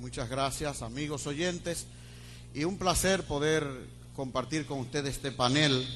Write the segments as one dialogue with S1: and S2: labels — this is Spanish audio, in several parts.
S1: Muchas gracias, amigos oyentes, y un placer poder compartir con ustedes este panel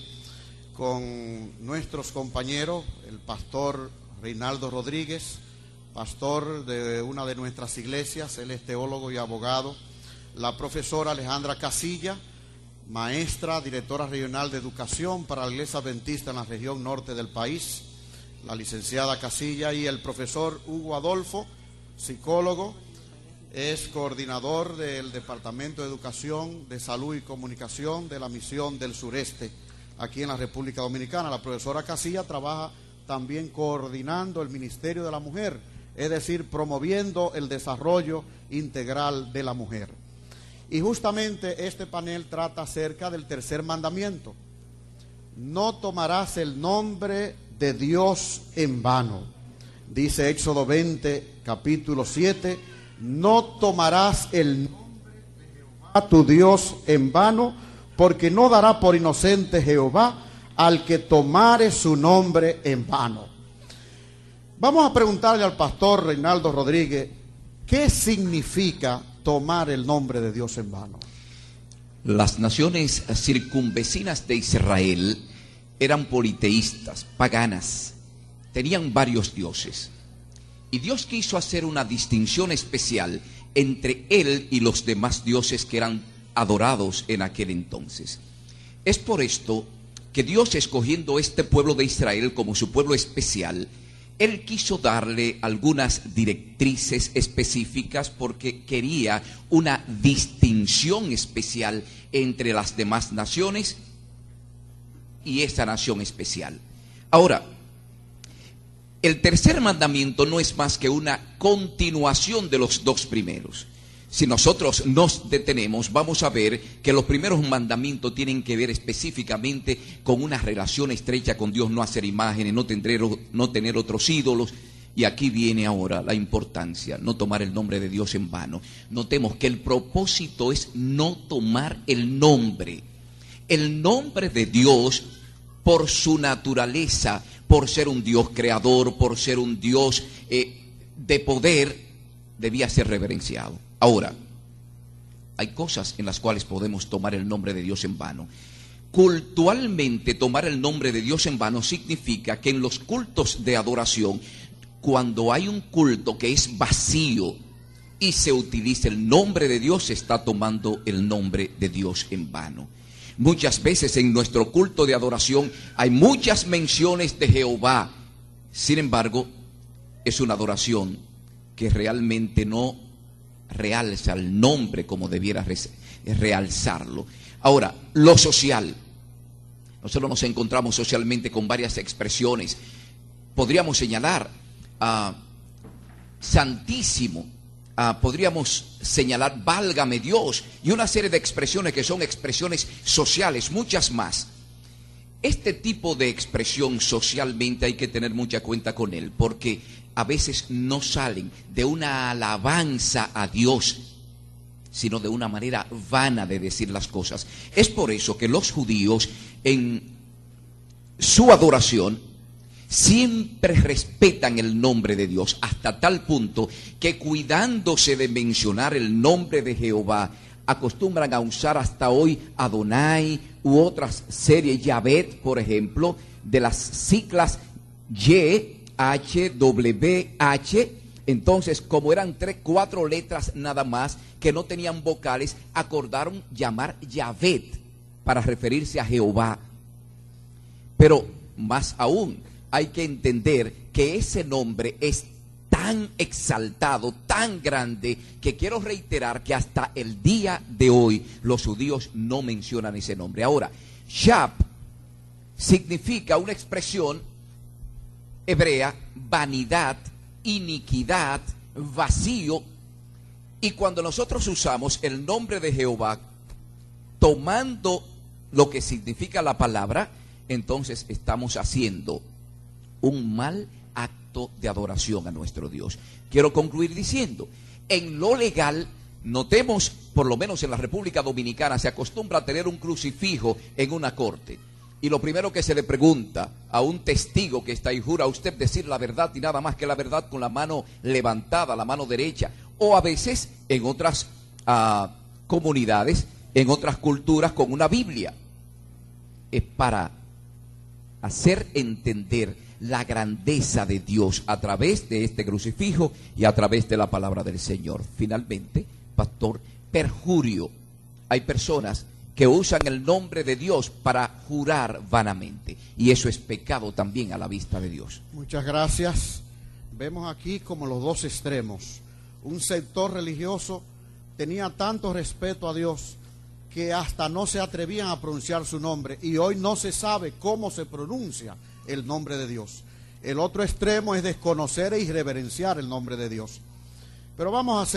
S1: con nuestros compañeros, el pastor Reinaldo Rodríguez, pastor de una de nuestras iglesias, él es teólogo y abogado, la profesora Alejandra Casilla, maestra, directora regional de educación para la Iglesia Adventista en la región norte del país, la licenciada Casilla, y el profesor Hugo Adolfo, psicólogo, es coordinador del Departamento de Educación, de Salud y Comunicación de la Misión del Sureste, aquí en la República Dominicana. La profesora Casilla trabaja también coordinando el Ministerio de la Mujer, es decir, promoviendo el desarrollo integral de la mujer. Y justamente este panel trata acerca del tercer mandamiento: no tomarás el nombre de Dios en vano. Dice Éxodo 20, capítulo 7, no tomarás el nombre de Jehová tu Dios en vano, porque no dará por inocente Jehová al que tomare su nombre en vano. Vamos a preguntarle al pastor Reinaldo Rodríguez, ¿qué significa tomar el nombre de Dios en vano?
S2: Las naciones circunvecinas de Israel eran politeístas, paganas, tenían varios dioses. Y Dios quiso hacer una distinción especial entre él y los demás dioses que eran adorados en aquel entonces. Es por esto que Dios, escogiendo este pueblo de Israel como su pueblo especial, él quiso darle algunas directrices específicas porque quería una distinción especial entre las demás naciones y esa nación especial. Ahora, el tercer mandamiento no es más que una continuación de los dos primeros. Si nosotros nos detenemos, vamos a ver que los primeros mandamientos tienen que ver específicamente con una relación estrecha con Dios, no hacer imágenes, no tener otros ídolos. Y aquí viene ahora la importancia, no tomar el nombre de Dios en vano. Notemos que el propósito es no tomar el nombre. El nombre de Dios, por su naturaleza, por ser un Dios creador, por ser un Dios de poder, debía ser reverenciado. Ahora, hay cosas en las cuales podemos tomar el nombre de Dios en vano. Cultualmente, tomar el nombre de Dios en vano significa que en los cultos de adoración, cuando hay un culto que es vacío y se utiliza el nombre de Dios, se está tomando el nombre de Dios en vano. Muchas veces en nuestro culto de adoración hay muchas menciones de Jehová. Sin embargo, es una adoración que realmente no realza el nombre como debiera realzarlo. Ahora, lo social. Nosotros nos encontramos socialmente con varias expresiones. Podríamos señalar a Santísimo. Podríamos señalar válgame Dios y una serie de expresiones que son expresiones sociales, muchas más. Este tipo de expresión socialmente hay que tener mucha cuenta con él, porque a veces no salen de una alabanza a Dios, sino de una manera vana de decir las cosas. Es por eso que los judíos en su adoración siempre respetan el nombre de Dios, hasta tal punto que, cuidándose de mencionar el nombre de Jehová, acostumbran a usar hasta hoy Adonai u otras series, Yahvet, por ejemplo, de las siglas YHWH. Entonces, como eran 4 letras nada más que no tenían vocales, acordaron llamar Yahvet para referirse a Jehová. Pero más aún, hay que entender que ese nombre es tan exaltado, tan grande, que quiero reiterar que hasta el día de hoy los judíos no mencionan ese nombre. Ahora, Shab significa una expresión hebrea: vanidad, iniquidad, vacío. Y cuando nosotros usamos el nombre de Jehová tomando lo que significa la palabra, entonces estamos haciendo un mal acto de adoración a nuestro Dios. Quiero concluir diciendo, en lo legal, notemos, por lo menos en la República Dominicana, se acostumbra a tener un crucifijo en una corte. Y lo primero que se le pregunta a un testigo que está ahí: ¿jura usted decir la verdad y nada más que la verdad, con la mano levantada, la mano derecha? o a veces en otras comunidades, en otras culturas con una Biblia. Es para hacer entender la grandeza de Dios a través de este crucifijo y a través de la palabra del Señor. Finalmente, pastor, perjurio. Hay personas que usan el nombre de Dios para jurar vanamente, y eso es pecado también a la vista de Dios.
S1: Muchas gracias. Vemos aquí como los dos extremos. Un sector religioso tenía tanto respeto a Dios que hasta no se atrevían a pronunciar su nombre, y hoy no se sabe cómo se pronuncia el nombre de Dios. El otro extremo es desconocer e irreverenciar el nombre de Dios. Pero vamos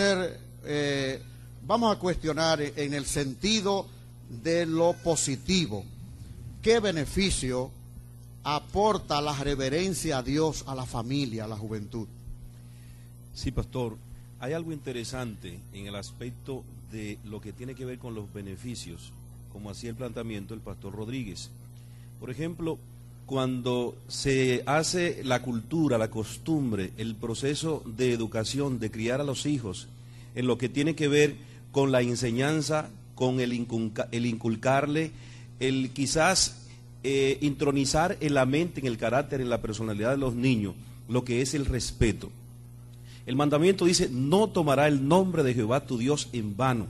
S1: a cuestionar en el sentido de lo positivo. ¿Qué beneficio aporta la reverencia a Dios a la familia, a la juventud?
S3: Sí, pastor, hay algo interesante en el aspecto de lo que tiene que ver con los beneficios, como hacía el planteamiento el pastor Rodríguez. Por ejemplo, cuando se hace la cultura, la costumbre, el proceso de educación, de criar a los hijos, en lo que tiene que ver con la enseñanza, con el inculcarle, el quizás intronizar en la mente, en el carácter, en la personalidad de los niños, lo que es el respeto. El mandamiento dice: no tomará el nombre de Jehová tu Dios en vano,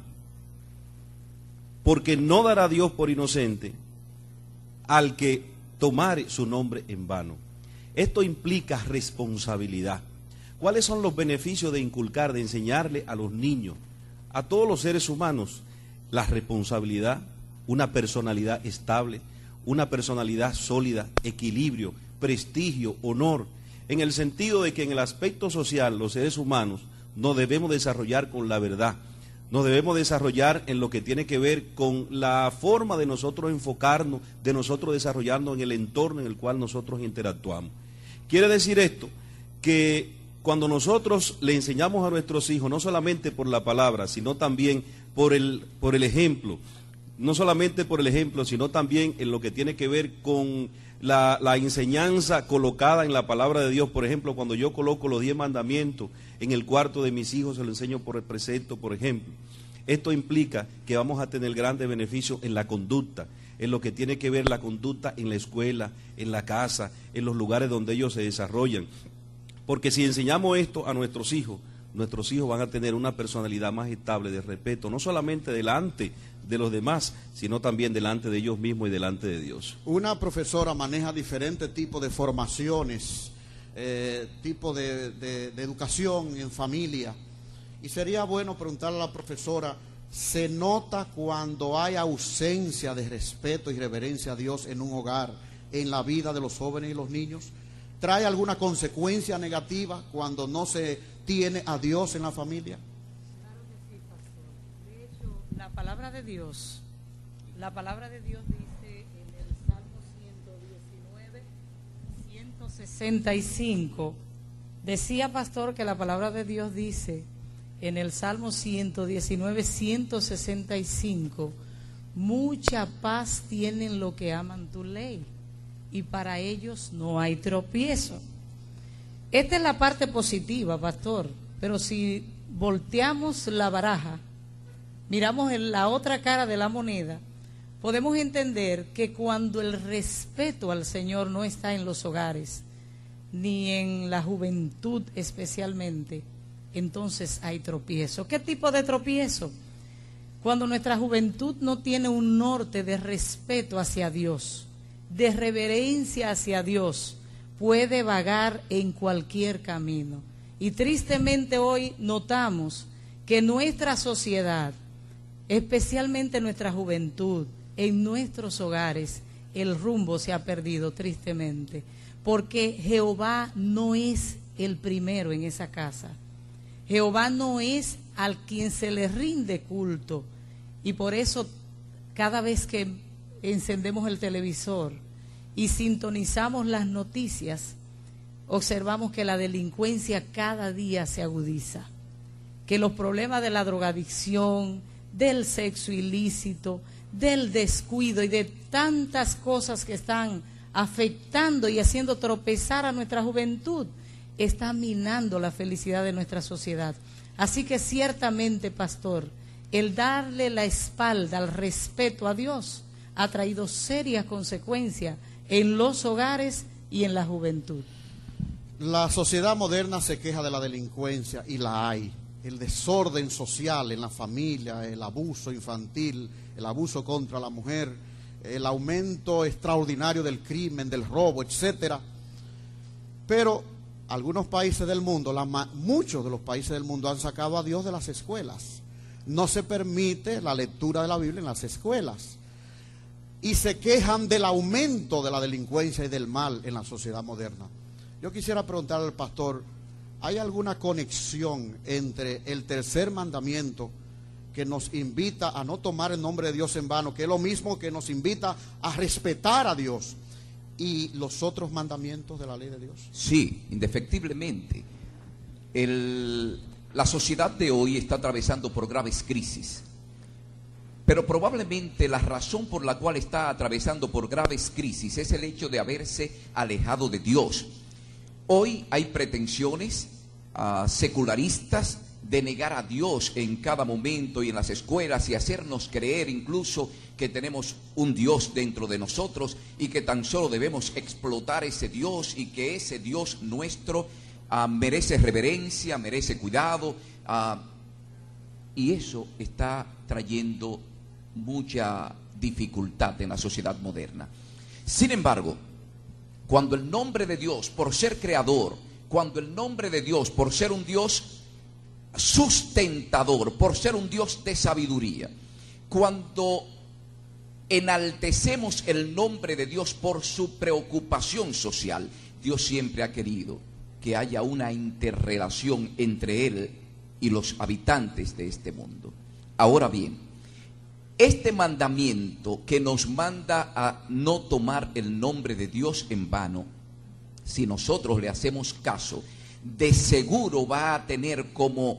S3: porque no dará Dios por inocente al que tomare su nombre en vano. Esto implica responsabilidad. ¿Cuáles son los beneficios de inculcar, de enseñarle a los niños, a todos los seres humanos? La responsabilidad, una personalidad estable, una personalidad sólida, equilibrio, prestigio, honor, en el sentido de que en el aspecto social los seres humanos nos debemos desarrollar con la verdad, nos debemos desarrollar en lo que tiene que ver con la forma de nosotros enfocarnos, de nosotros desarrollarnos en el entorno en el cual nosotros interactuamos. Quiere decir esto que cuando nosotros le enseñamos a nuestros hijos, no solamente por la palabra, sino también por el ejemplo, no solamente por el ejemplo, sino también en lo que tiene que ver con la enseñanza colocada en la palabra de Dios. Por ejemplo, cuando yo coloco los 10 mandamientos en el cuarto de mis hijos, se lo enseño por el precepto, por ejemplo. Esto implica que vamos a tener grandes beneficios en la conducta, en lo que tiene que ver la conducta en la escuela, en la casa, en los lugares donde ellos se desarrollan. Porque si enseñamos esto a nuestros hijos van a tener una personalidad más estable, de respeto, no solamente delante de los demás, sino también delante de ellos mismos y delante de Dios.
S1: Una profesora maneja diferentes tipos de formaciones, tipo de educación en familia, y sería bueno preguntarle a la profesora: ¿se nota cuando hay ausencia de respeto y reverencia a Dios en un hogar, en la vida de los jóvenes y los niños? ¿Trae alguna consecuencia negativa cuando no se tiene a Dios en la familia?
S4: Claro que sí, pastor. De hecho, la palabra de Dios dice en el Salmo 119, 165, decía, pastor, que la palabra de Dios dice en el Salmo 119, 165, mucha paz tienen los que aman tu ley, y para ellos no hay tropiezo. Esta es la parte positiva, pastor, pero si volteamos la baraja, miramos en la otra cara de la moneda, podemos entender que cuando el respeto al Señor no está en los hogares, ni en la juventud especialmente, entonces hay tropiezo. ¿Qué tipo de tropiezo? Cuando nuestra juventud no tiene un norte de respeto hacia Dios, de reverencia hacia Dios, puede vagar en cualquier camino. Y tristemente hoy notamos que nuestra sociedad, especialmente nuestra juventud, en nuestros hogares, el rumbo se ha perdido tristemente, porque Jehová no es el primero en esa casa. Jehová no es al quien se le rinde culto, y por eso cada vez que encendemos el televisor y sintonizamos las noticias, observamos que la delincuencia cada día se agudiza, que los problemas de la drogadicción, del sexo ilícito, del descuido y de tantas cosas que están afectando y haciendo tropezar a nuestra juventud, está minando la felicidad de nuestra sociedad. Así que ciertamente, pastor, el darle la espalda al respeto a Dios ha traído serias consecuencias en los hogares y en la juventud.
S1: La sociedad moderna se queja de la delincuencia, y la hay. El desorden social en la familia, el abuso infantil, el abuso contra la mujer, el aumento extraordinario del crimen, del robo, etcétera. Pero algunos países del mundo, muchos de los países del mundo han sacado a Dios de las escuelas. No se permite la lectura de la Biblia en las escuelas. Y se quejan del aumento de la delincuencia y del mal en la sociedad moderna. Yo quisiera preguntarle al pastor, ¿hay alguna conexión entre el tercer mandamiento que nos invita a no tomar el nombre de Dios en vano, que es lo mismo que nos invita a respetar a Dios, y los otros mandamientos de la ley de Dios?
S2: Sí, indefectiblemente. La sociedad de hoy está atravesando por graves crisis. Pero probablemente la razón por la cual está atravesando por graves crisis es el hecho de haberse alejado de Dios. Hoy hay pretensiones secularistas de negar a Dios en cada momento y en las escuelas, y hacernos creer incluso que tenemos un Dios dentro de nosotros y que tan solo debemos explotar ese Dios, y que ese Dios nuestro merece reverencia, merece cuidado, y eso está trayendo mucha dificultad en la sociedad moderna. Sin embargo, cuando el nombre de Dios, por ser creador, cuando el nombre de Dios, por ser un Dios sustentador, por ser un Dios de sabiduría, cuando enaltecemos el nombre de Dios por su preocupación social, Dios siempre ha querido que haya una interrelación entre Él y los habitantes de este mundo. Ahora bien, este mandamiento que nos manda a no tomar el nombre de Dios en vano, si nosotros le hacemos caso, de seguro va a tener como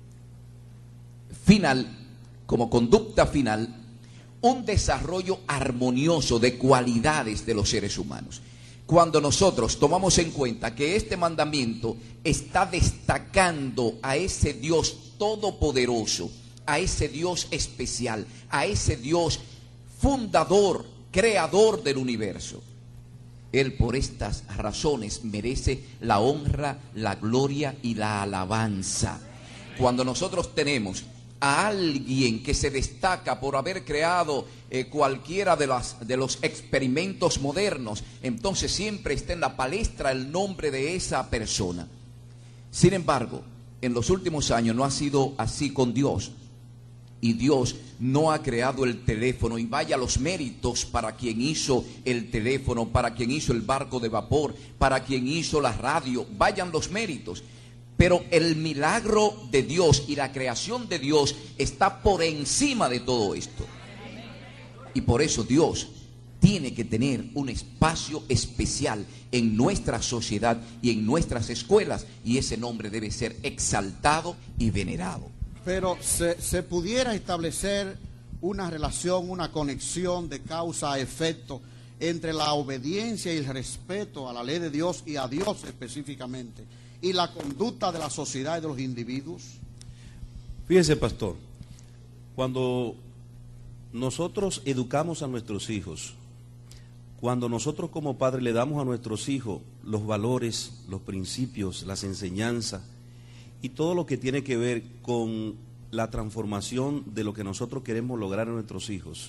S2: final, como conducta final, un desarrollo armonioso de cualidades de los seres humanos. Cuando nosotros tomamos en cuenta que este mandamiento está destacando a ese Dios todopoderoso, a ese Dios especial, a ese Dios fundador, creador del universo, Él por estas razones merece la honra, la gloria y la alabanza. Cuando nosotros tenemos a alguien que se destaca por haber creado cualquiera de los experimentos modernos, entonces siempre está en la palestra el nombre de esa persona. Sin embargo, en los últimos años no ha sido así con Dios. Y Dios no ha creado el teléfono, y vaya los méritos para quien hizo el teléfono, para quien hizo el barco de vapor, para quien hizo la radio, vayan los méritos. Pero el milagro de Dios y la creación de Dios está por encima de todo esto. Y por eso Dios tiene que tener un espacio especial en nuestra sociedad y en nuestras escuelas, y ese nombre debe ser exaltado y venerado.
S1: Pero se pudiera establecer una relación, una conexión de causa a efecto entre la obediencia y el respeto a la ley de Dios y a Dios específicamente, y la conducta de la sociedad y de los individuos.
S3: Fíjese, pastor, cuando nosotros educamos a nuestros hijos, cuando nosotros como padres le damos a nuestros hijos los valores, los principios, las enseñanzas y todo lo que tiene que ver con la transformación de lo que nosotros queremos lograr en nuestros hijos,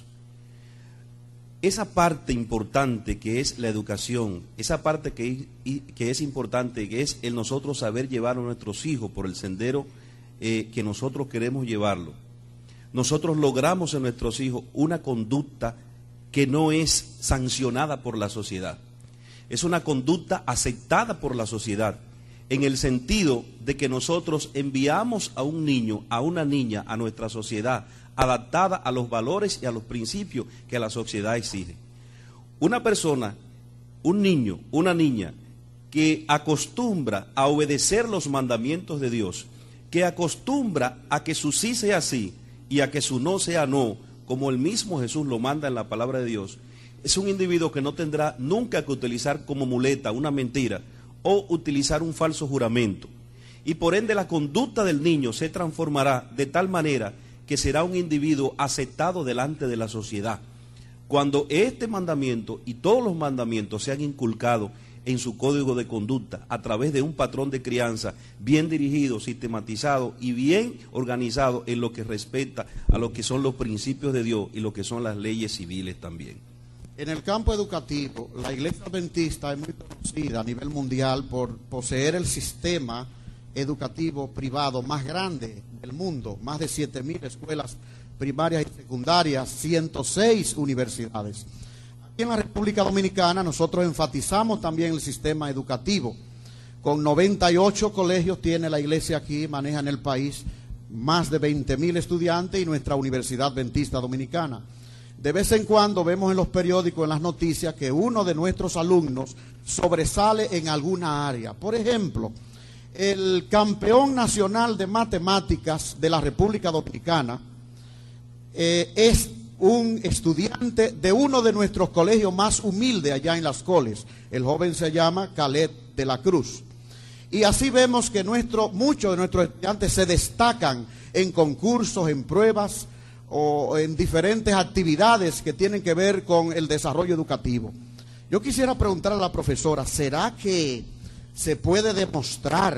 S3: esa parte importante que es la educación, esa parte que es importante, que es el nosotros saber llevar a nuestros hijos por el sendero que nosotros queremos llevarlo, nosotros logramos en nuestros hijos una conducta que no es sancionada por la sociedad, es una conducta aceptada por la sociedad, en el sentido de que nosotros enviamos a un niño, a una niña, a nuestra sociedad, adaptada a los valores y a los principios que la sociedad exige. Una persona, un niño, una niña, que acostumbra a obedecer los mandamientos de Dios, que acostumbra a que su sí sea sí y a que su no sea no, como el mismo Jesús lo manda en la palabra de Dios, es un individuo que no tendrá nunca que utilizar como muleta una mentira, o utilizar un falso juramento. y por ende la conducta del niño se transformará de tal manera que será un individuo aceptado delante de la sociedad. Cuando este mandamiento y todos los mandamientos sean inculcados en su código de conducta a través de un patrón de crianza bien dirigido, sistematizado y bien organizado en lo que respecta a lo que son los principios de Dios y lo que son las leyes civiles también.
S1: En el campo educativo, la Iglesia Adventista es muy conocida a nivel mundial por poseer el sistema educativo privado más grande del mundo, más de 7.000 escuelas primarias y secundarias, 106 universidades. Aquí en la República Dominicana nosotros enfatizamos también el sistema educativo. Con 98 colegios tiene la iglesia aquí, maneja en el país más de 20.000 estudiantes y nuestra Universidad Adventista Dominicana. De vez en cuando vemos en los periódicos, en las noticias, que uno de nuestros alumnos sobresale en alguna área. Por ejemplo, el campeón nacional de matemáticas de la República Dominicana es un estudiante de uno de nuestros colegios más humildes allá en Las Coles. El joven se llama Caleb de la Cruz. Y así vemos que muchos de nuestros estudiantes se destacan en concursos, en pruebas o en diferentes actividades que tienen que ver con el desarrollo educativo. Yo quisiera preguntar a la profesora, ¿será que se puede demostrar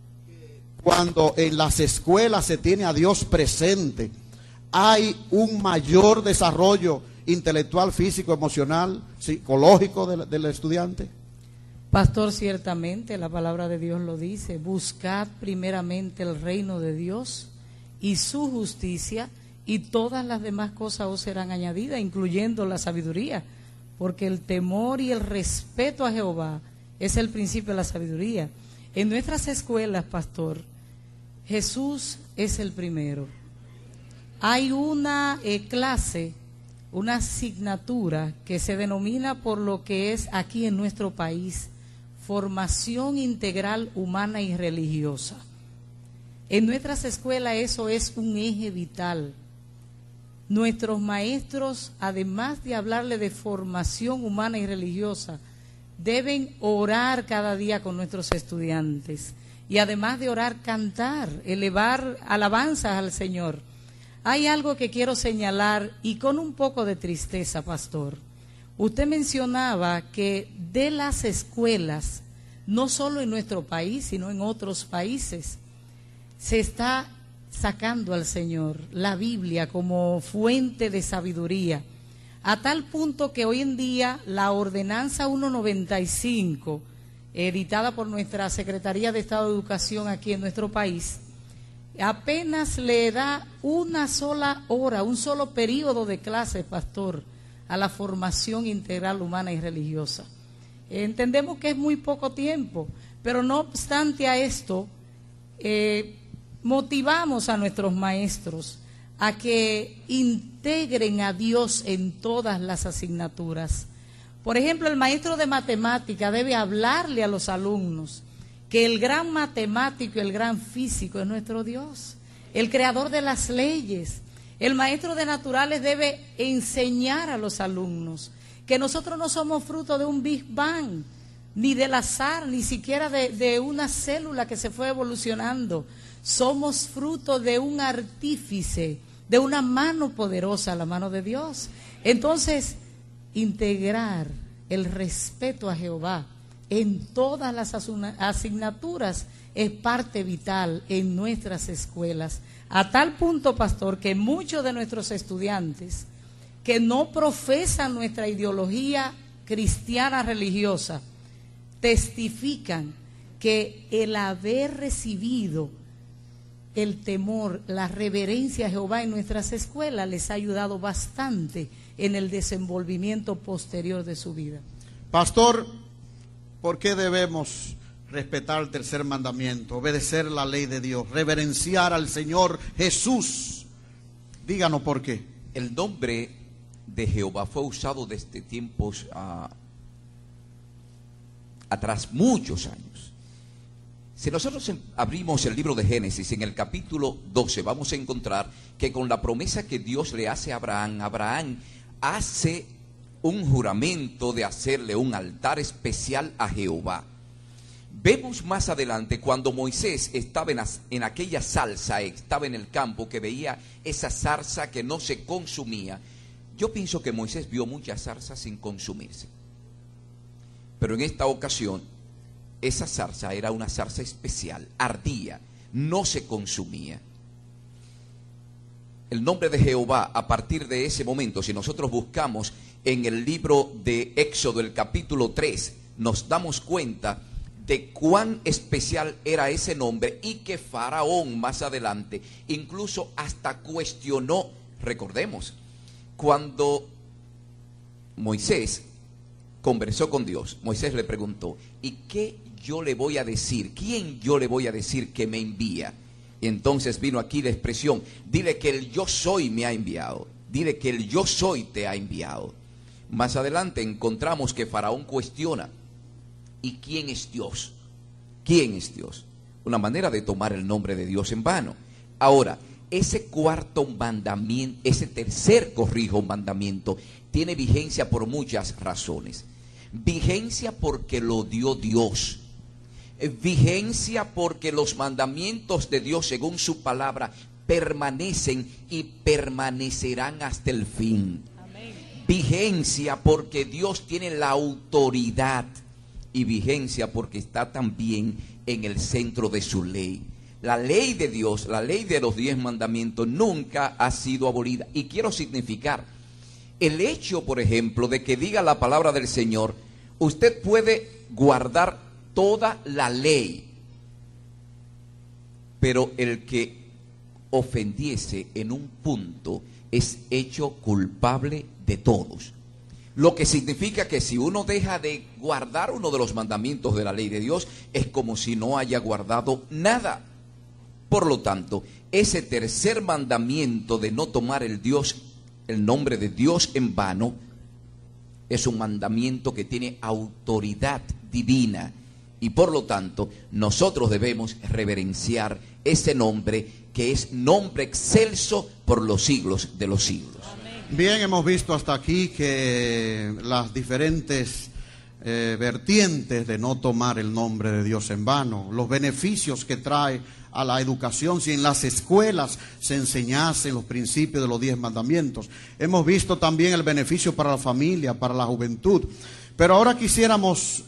S1: cuando en las escuelas se tiene a Dios presente, hay un mayor desarrollo intelectual, físico, emocional, psicológico del estudiante?
S4: Pastor, ciertamente la palabra de Dios lo dice: buscad primeramente el reino de Dios y su justicia, y todas las demás cosas os serán añadidas, incluyendo la sabiduría, porque el temor y el respeto a Jehová es el principio de la sabiduría. En nuestras escuelas, pastor, Jesús es el primero. Hay una clase, una asignatura que se denomina por lo que es aquí en nuestro país formación integral humana y religiosa. En nuestras escuelas eso es un eje vital. Nuestros maestros, además de hablarle de formación humana y religiosa, deben orar cada día con nuestros estudiantes y además de orar, cantar, elevar alabanzas al Señor. Hay algo que quiero señalar y con un poco de tristeza, pastor. Usted mencionaba que de las escuelas, no solo en nuestro país, sino en otros países, se está sacando al Señor, la Biblia, como fuente de sabiduría, a tal punto que hoy en día la ordenanza 195, editada por nuestra Secretaría de Estado de Educación aquí en nuestro país, apenas le da una sola hora, un solo periodo de clase, pastor, a la formación integral humana y religiosa. Entendemos que es muy poco tiempo, pero no obstante a esto, motivamos a nuestros maestros a que integren a Dios en todas las asignaturas. Por ejemplo, el maestro de matemática debe hablarle a los alumnos que el gran matemático y el gran físico es nuestro Dios, el creador de las leyes. El maestro de naturales debe enseñar a los alumnos que nosotros no somos fruto de un Big Bang, ni del azar, ni siquiera de una célula que se fue evolucionando. Somos fruto de un artífice, de una mano poderosa, la mano de Dios. Entonces, integrar el respeto a Jehová en todas las asignaturas es parte vital en nuestras escuelas, a tal punto, pastor, que muchos de nuestros estudiantes que no profesan nuestra ideología cristiana religiosa testifican que el haber recibido el temor, la reverencia a Jehová en nuestras escuelas les ha ayudado bastante en el desenvolvimiento posterior de su vida.
S1: Pastor, ¿por qué debemos respetar el tercer mandamiento, obedecer la ley de Dios, reverenciar al Señor Jesús? Díganos por qué.
S2: El nombre de Jehová fue usado desde tiempos atrás, muchos años. Si nosotros abrimos el libro de Génesis, en el capítulo 12, vamos a encontrar que con la promesa que Dios le hace a Abraham, Abraham hace un juramento de hacerle un altar especial a Jehová. Vemos más adelante cuando Moisés estaba en aquella salsa, estaba en el campo, que veía esa zarza que no se consumía. Yo pienso que Moisés vio muchas zarzas sin consumirse. Pero en esta ocasión, esa zarza era una zarza especial, ardía, no se consumía. El nombre de Jehová, a partir de ese momento, si nosotros buscamos en el libro de Éxodo, el capítulo 3, nos damos cuenta de cuán especial era ese nombre, y que Faraón más adelante incluso hasta cuestionó. Recordemos, cuando Moisés conversó con Dios, Moisés le preguntó: ¿y qué yo le voy a decir? ¿Quién yo le voy a decir que me envía? Y entonces vino aquí la expresión: dile que el yo soy me ha enviado, dile que el yo soy te ha enviado. Más adelante encontramos que Faraón cuestiona: ¿y quién es Dios? ¿Quién es Dios? Una manera de tomar el nombre de Dios en vano. Ahora, ese cuarto mandamiento, ese tercer mandamiento, tiene vigencia por muchas razones. Vigencia porque lo dio Dios. Vigencia porque los mandamientos de Dios, según su palabra, permanecen y permanecerán hasta el fin. Amén. Vigencia porque Dios tiene la autoridad, y vigencia porque está también en el centro de su ley. La ley de Dios, la ley de los 10 mandamientos, nunca ha sido abolida. Y quiero significar el hecho, por ejemplo, de que diga la palabra del Señor: usted puede guardar toda la ley, pero el que ofendiese en un punto es hecho culpable de todos. Lo que significa que si uno deja de guardar uno de los mandamientos de la ley de Dios, es como si no haya guardado nada. Por lo tanto, ese tercer mandamiento de no tomar el nombre de Dios en vano, es un mandamiento que tiene autoridad divina, y por lo tanto nosotros debemos reverenciar ese nombre, que es nombre excelso por los siglos de los siglos.
S1: Bien, hemos visto hasta aquí que las diferentes vertientes de no tomar el nombre de Dios en vano, los beneficios que trae a la educación si en las escuelas se enseñasen los principios de los 10 mandamientos. Hemos visto también el beneficio para la familia, para la juventud. Pero ahora quisiéramos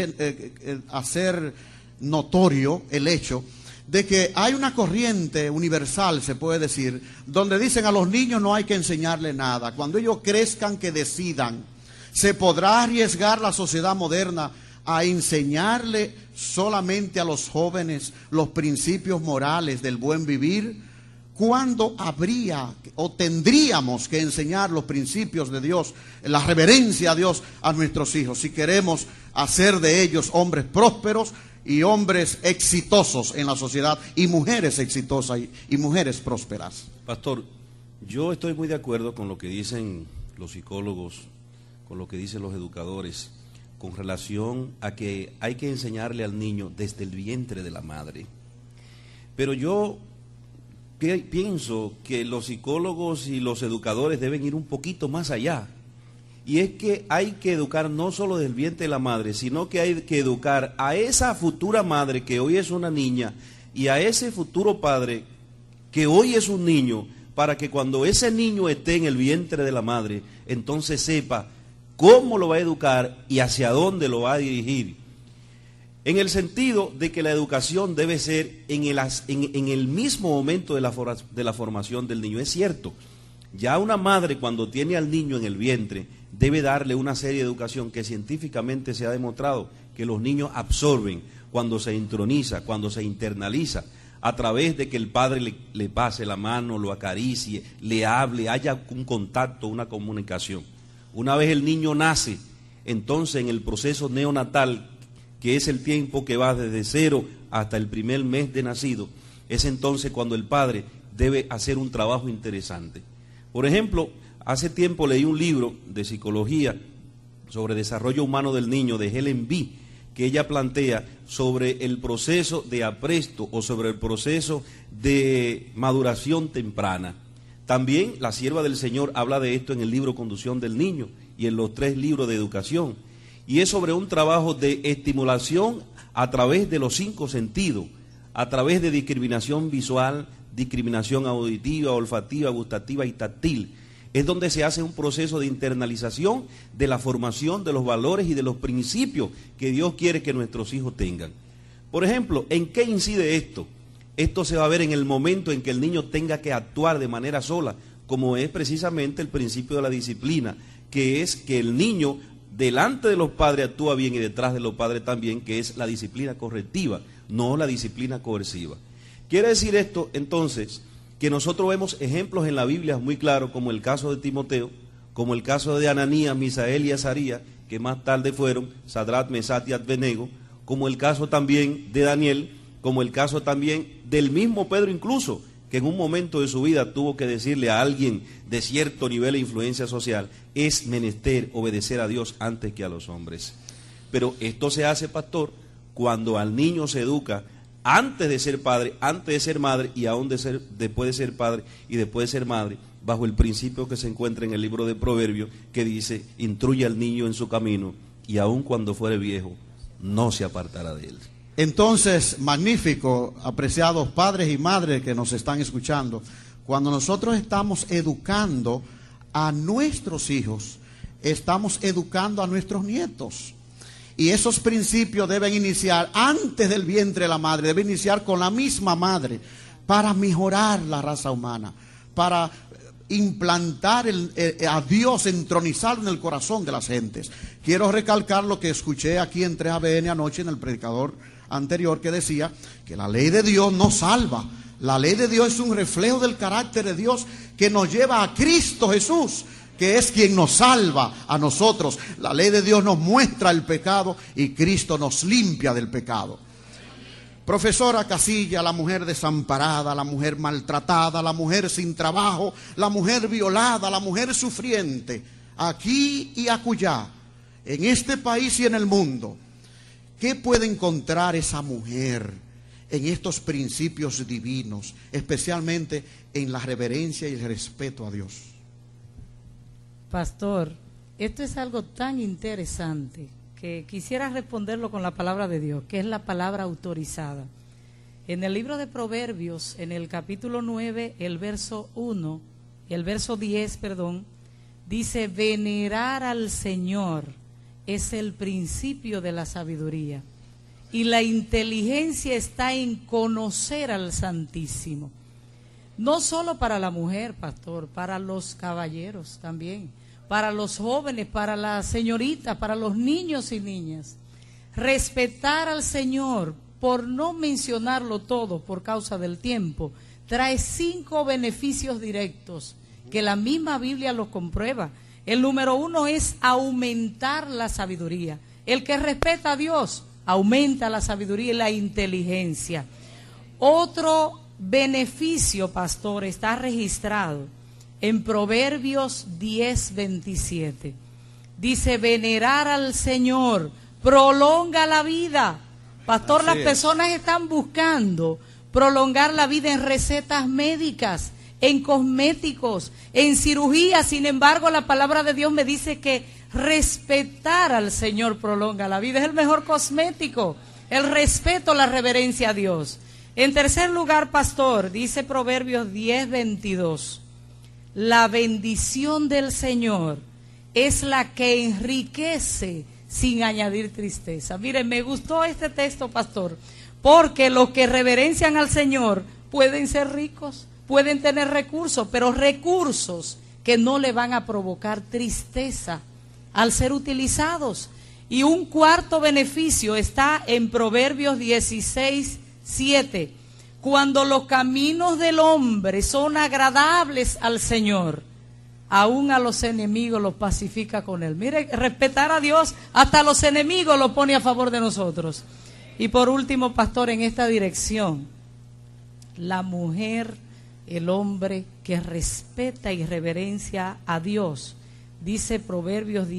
S1: hacer notorio el hecho de que hay una corriente universal, se puede decir, donde dicen: a los niños no hay que enseñarle nada. Cuando ellos crezcan, que decidan. ¿Se podrá arriesgar la sociedad moderna a enseñarle solamente a los jóvenes los principios morales del buen vivir? ¿Cuándo habría o tendríamos que enseñar los principios de Dios, la reverencia a Dios a nuestros hijos, si queremos hacer de ellos hombres prósperos y hombres exitosos en la sociedad, y mujeres exitosas y mujeres prósperas?
S3: Pastor, yo estoy muy de acuerdo con lo que dicen los psicólogos, con lo que dicen los educadores, con relación a que hay que enseñarle al niño desde el vientre de la madre. Pero yo pienso que los psicólogos y los educadores deben ir un poquito más allá. Y es que hay que educar no solo del vientre de la madre, sino que hay que educar a esa futura madre que hoy es una niña, y a ese futuro padre que hoy es un niño, para que cuando ese niño esté en el vientre de la madre, entonces sepa cómo lo va a educar y hacia dónde lo va a dirigir. En el sentido de que la educación debe ser en el mismo momento de la formación del niño. Es cierto, ya una madre, cuando tiene al niño en el vientre, debe darle una serie de educación que científicamente se ha demostrado que los niños absorben cuando se introniza, cuando se internaliza, a través de que el padre le pase la mano, lo acaricie, le hable, haya un contacto, una comunicación. Una vez el niño nace, entonces en el proceso neonatal, que es el tiempo que va desde 0 hasta el primer mes de nacido, es entonces cuando el padre debe hacer un trabajo interesante. Por ejemplo, hace tiempo leí un libro de psicología sobre desarrollo humano del niño de Helen B., que ella plantea sobre el proceso de apresto o sobre el proceso de maduración temprana. También la sierva del Señor habla de esto en el libro Conducción del Niño y en los 3 libros de educación. Y es sobre un trabajo de estimulación a través de los 5 sentidos, a través de discriminación visual, discriminación auditiva, olfativa, gustativa y táctil. Es donde se hace un proceso de internalización de la formación de los valores y de los principios que Dios quiere que nuestros hijos tengan. Por ejemplo, ¿en qué incide esto? Esto se va a ver en el momento en que el niño tenga que actuar de manera sola, como es precisamente el principio de la disciplina, que es que el niño delante de los padres actúa bien y detrás de los padres también, que es la disciplina correctiva, no la disciplina coerciva. Quiere decir esto, entonces, que nosotros vemos ejemplos en la Biblia muy claros, como el caso de Timoteo, como el caso de Ananías, Misael y Azarías, que más tarde fueron Sadrach, Mesach y Abednego, como el caso también de Daniel, como el caso también del mismo Pedro incluso, que en un momento de su vida tuvo que decirle a alguien de cierto nivel de influencia social, es menester obedecer a Dios antes que a los hombres. Pero esto se hace, pastor, cuando al niño se educa antes de ser padre, antes de ser madre y aún después de ser padre y después de ser madre, bajo el principio que se encuentra en el libro de Proverbios, que dice, instruye al niño en su camino y aun cuando fuere viejo, no se apartará de él.
S1: Entonces, magnífico, apreciados padres y madres que nos están escuchando, cuando nosotros estamos educando a nuestros hijos, estamos educando a nuestros nietos. Y esos principios deben iniciar antes del vientre de la madre, deben iniciar con la misma madre para mejorar la raza humana, para implantar a Dios, entronizarlo en el corazón de las gentes. Quiero recalcar lo que escuché aquí en 3ABN anoche en el predicador anterior, que decía que la ley de Dios no salva. La ley de Dios es un reflejo del carácter de Dios que nos lleva a Cristo Jesús, que es quien nos salva a nosotros. La ley de Dios nos muestra el pecado y Cristo nos limpia del pecado. Profesora Casilla, la mujer desamparada, la mujer maltratada, la mujer sin trabajo, la mujer violada, la mujer sufriente, aquí y acullá, en este país y en el mundo, ¿qué puede encontrar esa mujer en estos principios divinos, especialmente en la reverencia y el respeto a Dios?
S4: Pastor, esto es algo tan interesante que quisiera responderlo con la palabra de Dios, que es la palabra autorizada. En el libro de Proverbios, en el capítulo 9, el verso 10, dice, venerar al Señor es el principio de la sabiduría, y la inteligencia está en conocer al Santísimo. No solo para la mujer, pastor, para los caballeros también, para los jóvenes, para las señoritas, para los niños y niñas. Respetar al Señor, por no mencionarlo todo por causa del tiempo, trae 5 beneficios directos que la misma Biblia los comprueba. El número 1 es aumentar la sabiduría. El que respeta a Dios aumenta la sabiduría y la inteligencia. Otro beneficio, pastor, está registrado en Proverbios 10:27. Dice, venerar al Señor prolonga la vida. Pastor, las personas están buscando prolongar la vida en recetas médicas, en cosméticos, en cirugía. Sin embargo, la palabra de Dios me dice que respetar al Señor prolonga la vida. Es el mejor cosmético, el respeto, la reverencia a Dios. En tercer lugar, pastor, dice Proverbios 10:22, la bendición del Señor es la que enriquece sin añadir tristeza. Miren, me gustó este texto, pastor, porque los que reverencian al Señor pueden ser ricos, pueden tener recursos, pero recursos que no le van a provocar tristeza al ser utilizados. Y un cuarto beneficio está en Proverbios 16:7. Cuando los caminos del hombre son agradables al Señor, aún a los enemigos los pacifica con él. Mire, respetar a Dios, hasta a los enemigos los pone a favor de nosotros. Y por último, pastor, en esta dirección, la mujer, el hombre que respeta y reverencia a Dios, dice Proverbios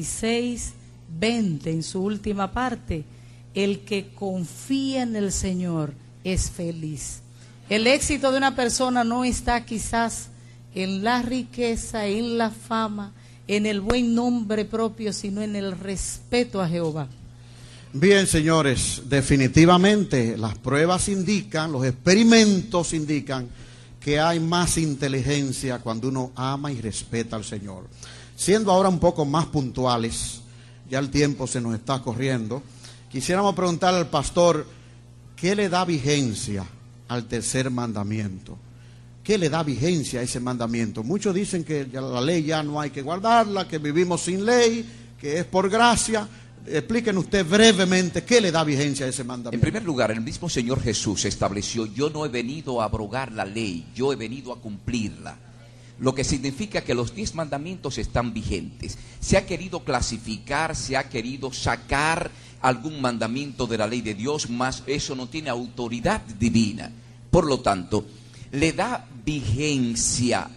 S4: 16:20 en su última parte, el que confía en el Señor es feliz. El éxito de una persona no está quizás en la riqueza, en la fama, en el buen nombre propio, sino en el respeto a Jehová.
S1: Bien, señores, definitivamente las pruebas indican, los experimentos indican que hay más inteligencia cuando uno ama y respeta al Señor. Siendo ahora un poco más puntuales, ya el tiempo se nos está corriendo, quisiéramos preguntarle al pastor, ¿qué le da vigencia al tercer mandamiento? ¿Qué le da vigencia a ese mandamiento? Muchos dicen que la ley ya no hay que guardarla, que vivimos sin ley, que es por gracia. Explíquenos usted brevemente qué le da vigencia a ese mandamiento.
S2: En primer lugar, el mismo Señor Jesús estableció: yo no he venido a abrogar la ley, yo he venido a cumplirla. Lo que significa que los 10 mandamientos están vigentes. Se ha querido clasificar, se ha querido sacar algún mandamiento de la ley de Dios, mas eso no tiene autoridad divina. Por lo tanto, le da vigencia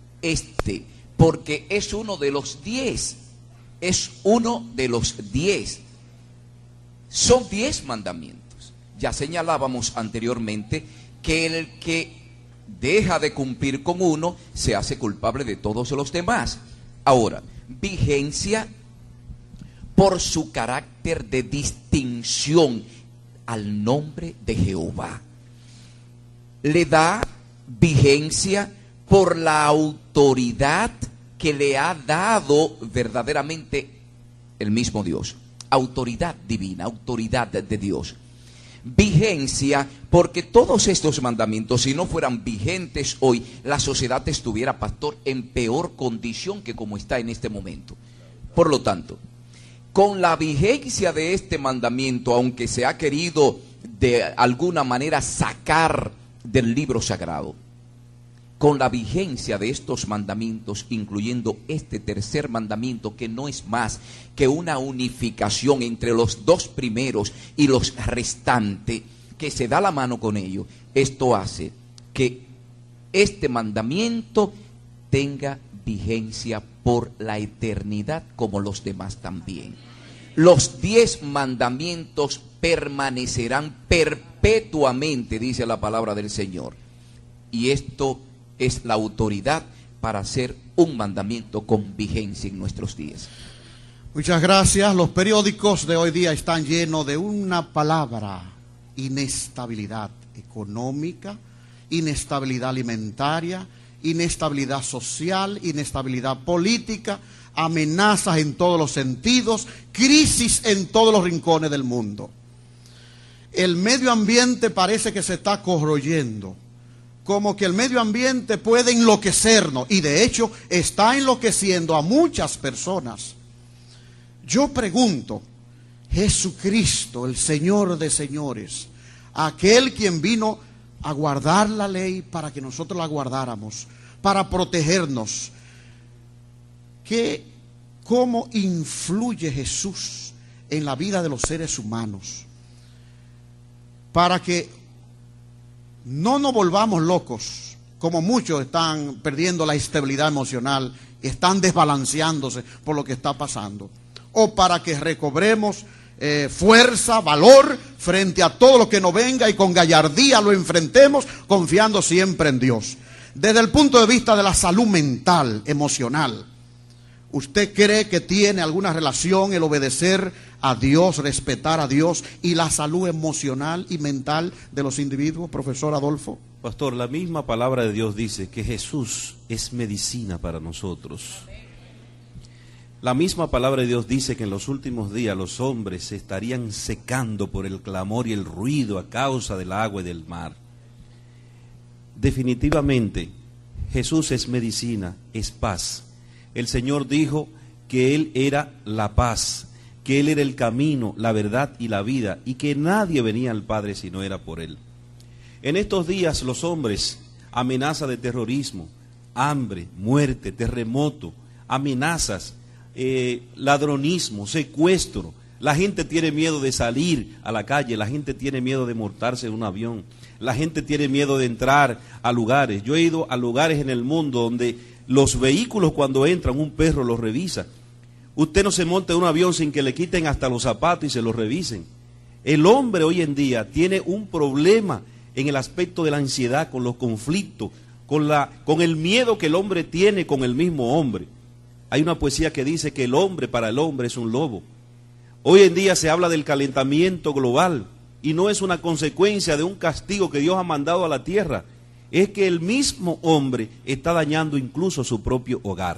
S2: porque es uno de los 10. Es uno de los 10. Son 10 mandamientos. Ya señalábamos anteriormente que el que deja de cumplir con uno se hace culpable de todos los demás. Ahora, vigencia por su carácter de distinción al nombre de Jehová. Le da vigencia por la autoridad que le ha dado verdaderamente el mismo Dios. Autoridad divina, autoridad de Dios. Vigencia porque todos estos mandamientos, si no fueran vigentes hoy, la sociedad estuviera, pastor, en peor condición que como está en este momento. Por lo tanto, con la vigencia de este mandamiento, aunque se ha querido de alguna manera sacar del libro sagrado, con la vigencia de estos mandamientos, incluyendo este tercer mandamiento, que no es más que una unificación entre los 2 primeros y los restantes, que se da la mano con ello, esto hace que este mandamiento tenga vigencia por la eternidad, como los demás también. Los 10 mandamientos permanecerán perpetuamente, dice la palabra del Señor. Y esto es la autoridad para hacer un mandamiento con vigencia en nuestros días.
S1: Muchas gracias. Los periódicos de hoy día están llenos de una palabra: inestabilidad económica, inestabilidad alimentaria, inestabilidad social, inestabilidad política, amenazas en todos los sentidos, crisis en todos los rincones del mundo. El medio ambiente parece que se está corroyendo, como que el medio ambiente puede enloquecernos, y de hecho está enloqueciendo a muchas personas. Yo pregunto, Jesucristo, el Señor de señores, aquel quien vino a guardar la ley para que nosotros la guardáramos, para protegernos, ¿cómo influye Jesús en la vida de los seres humanos? Para que no nos volvamos locos, como muchos están perdiendo la estabilidad emocional, están desbalanceándose por lo que está pasando. O para que recobremos fuerza, valor frente a todo lo que nos venga y con gallardía lo enfrentemos, confiando siempre en Dios. Desde el punto de vista de la salud mental, emocional, ¿usted cree que tiene alguna relación el obedecer a Dios, respetar a Dios y la salud emocional y mental de los individuos, profesor Adolfo?
S3: Pastor, la misma palabra de Dios dice que Jesús es medicina para nosotros. La misma palabra de Dios dice que en los últimos días los hombres se estarían secando por el clamor y el ruido a causa del agua y del mar. Definitivamente, Jesús es medicina, es paz. El Señor dijo que Él era la paz, que Él era el camino, la verdad y la vida, y que nadie venía al Padre si no era por Él. En estos días los hombres, amenaza de terrorismo, hambre, muerte, terremoto, amenazas, ladronismo, secuestro. La gente tiene miedo de salir a la calle, la gente tiene miedo de montarse en un avión, la gente tiene miedo de entrar a lugares. Yo he ido a lugares en el mundo donde los vehículos, cuando entran, un perro los revisa. Usted no se monta en un avión sin que le quiten hasta los zapatos y se los revisen. El hombre hoy en día tiene un problema en el aspecto de la ansiedad, con los conflictos, con el miedo que el hombre tiene con el mismo hombre. Hay una poesía que dice que el hombre para el hombre es un lobo. Hoy en día se habla del calentamiento global y no es una consecuencia de un castigo que Dios ha mandado a la tierra. Es que el mismo hombre está dañando incluso su propio hogar.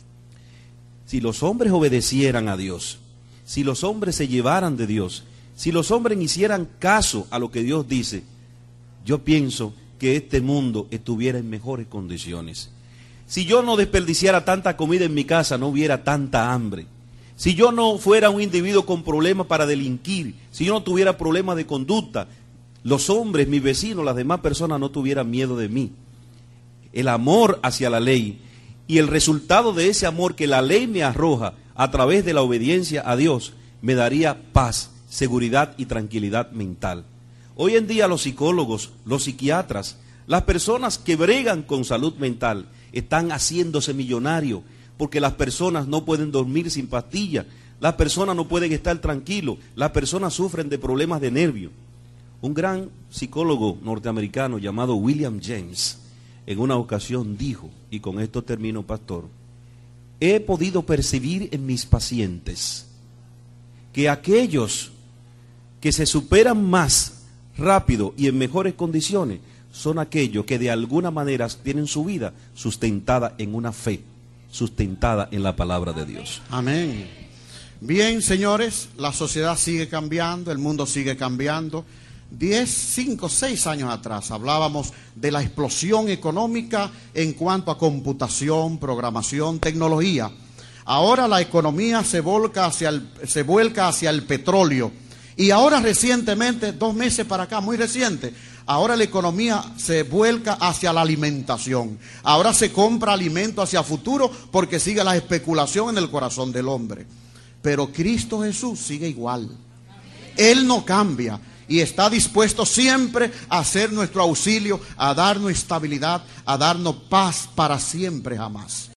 S3: Si los hombres obedecieran a Dios, si los hombres se llevaran de Dios, si los hombres hicieran caso a lo que Dios dice, yo pienso que este mundo estuviera en mejores condiciones. Si yo no desperdiciara tanta comida en mi casa, no hubiera tanta hambre. Si yo no fuera un individuo con problemas para delinquir, si yo no tuviera problemas de conducta, los hombres, mis vecinos, las demás personas no tuvieran miedo de mí. El amor hacia la ley y el resultado de ese amor que la ley me arroja a través de la obediencia a Dios me daría paz, seguridad y tranquilidad mental. Hoy en día los psicólogos, los psiquiatras, las personas que bregan con salud mental están haciéndose millonarios porque las personas no pueden dormir sin pastillas, las personas no pueden estar tranquilos, las personas sufren de problemas de nervio. Un gran psicólogo norteamericano llamado William James en una ocasión dijo, y con esto termino, pastor, he podido percibir en mis pacientes que aquellos que se superan más rápido y en mejores condiciones son aquellos que de alguna manera tienen su vida sustentada en una fe, sustentada en la palabra de Dios.
S1: Amén. Bien, señores, la sociedad sigue cambiando, el mundo sigue cambiando. 10, 5, 6 años atrás hablábamos de la explosión económica en cuanto a computación, programación, tecnología. Ahora la economía se vuelca hacia el petróleo. Y ahora recientemente, 2 meses para acá, muy reciente, ahora la economía se vuelca hacia la alimentación. Ahora se compra alimento hacia futuro porque sigue la especulación en el corazón del hombre. Pero Cristo Jesús sigue igual. Él no cambia y está dispuesto siempre a hacer nuestro auxilio, a darnos estabilidad, a darnos paz para siempre jamás.